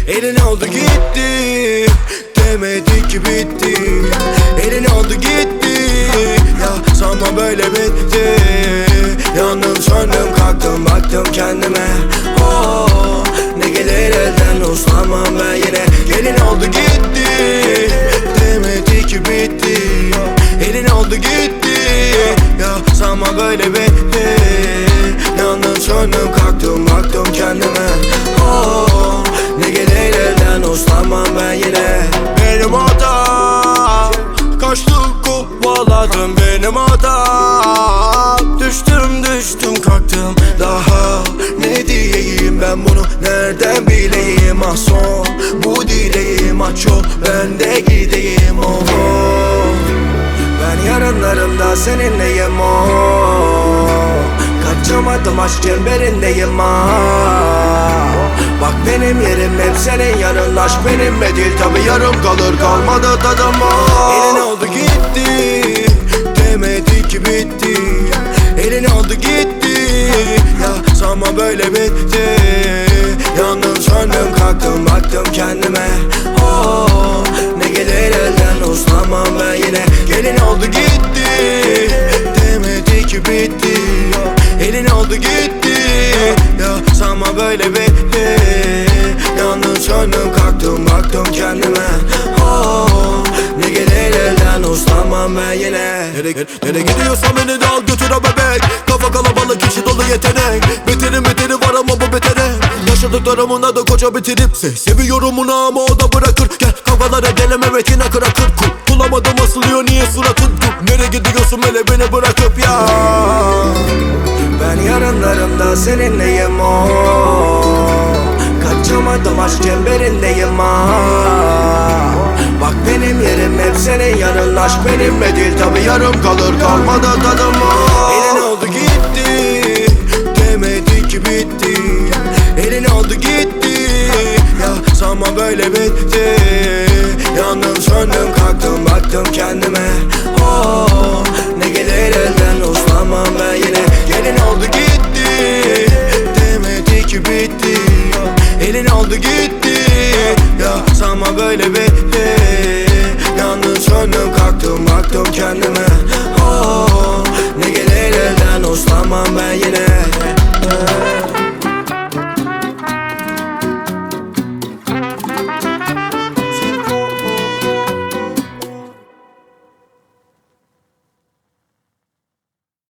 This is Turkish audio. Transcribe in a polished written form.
Elin oldu gitti, demedi ki bitti. Elin oldu gitti, ya sanma böyle bitti. Yandım söndüm kalktım baktım kendime. Oh, ne gelir elden uslanmam ben yine. Elin oldu gitti, demedi ki bitti. Elin oldu gitti, ya sanma böyle bitti. Yandım söndüm kalktım baktım kendime. Oh, ne gelir elden uslanmam ben yine. Benim hatam, kaçtım kovaladım benim hatam. Düştüm kalktım daha ne diyeyim ben bunu nereden bileyim. Ah son bu dileğim, aç yol ben de gideyim. Oh, oh. Ben yarınlarımda seninleyim oh. Kaçamadım aşk çemberindeyim ah. Bak benim yerim hep senin yanın, aşk benimle değil tabi yarım kalır kalmadı tadım oh. Elin oldu gitti, demedi ki bitti. Elin oldu gitti, ya sanma böyle bitti. Yandım söndüm kalktım baktım kendime. Oh, ne gelir elden uslanmam ben yine. Elin oldu gitti, demedi ki bitti. Elin oldu gitti, ya sanma böyle bitti. Yandım söndüm kalktım baktım kendime. Oh, ne gelir elden uslanmam ben yine. Nereye gidiyorsan beni de al götür ha bebek. Kafa kalabalık içi dolu yetenek. Beteri var ama bu betere. Yaşadıklarımın adı koca bitirip seviyorum onu ama o da bırakır. Gel kavgalara gelem evet yine kırakır. Bulamadım asılıyor niye suratın. Nereye gidiyorsun hele beni bırakıp ya. Ben yarınlarımda seninleyim oh. Kaçamadım aşk çemberindeyim ah. Bak benim yerim hep senin yanın, aşk benimle değil tabi yarım kalır kalmadı tadım oh. Elin oldu gitti, demedi ki bitti. Elin oldu gitti, ya sanma böyle bitti. Yandım söndüm kalktım baktım kendime. Oh, ne gelir elden uslanmam ben yine. Elin oldu gitti, demedi ki bitti. Elin oldu gitti, ya sanma böyle bitti. Yandım söndüm kalktım baktım kendime. Oh, ne gelir elden uslanmam ben yine.